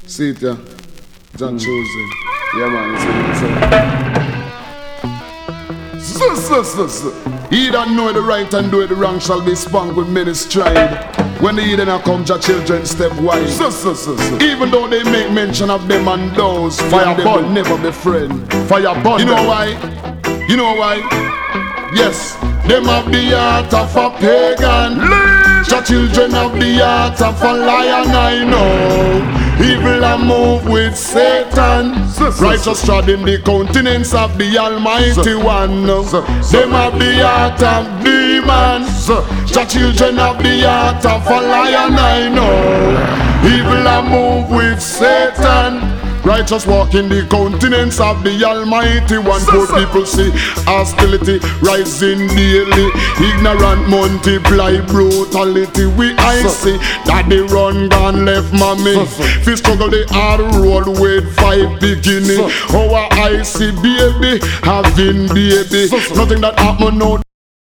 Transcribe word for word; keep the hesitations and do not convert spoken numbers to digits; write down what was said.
See it, yeah. John Mm. chosen. Yeah, man, it's a, it's a. So, so, so, so. He that know the right and do the wrong shall be spanked with many stride. When the heathen are come, your children step wide. So, so, so, so. Even though they make mention of them and those, Fire them burn. will never be friend. Fire burn. You know why? You know why? Yes, them have the heart of a pagan. Your children have the heart of a lion, I know. Evil a move with Satan. Righteous trod in the countenance of the Almighty One. Them have the heart of demons. Your children have the heart of a lion, I know. Evil a move with Satan. Righteous walk in the countenance of the Almighty One. Poor people see hostility rising daily. Ignorant multiply brutality. We I see that they run gone left mommy. Fi struggle the hard road with five beginning. Our I see baby having baby. Nothing that happen now.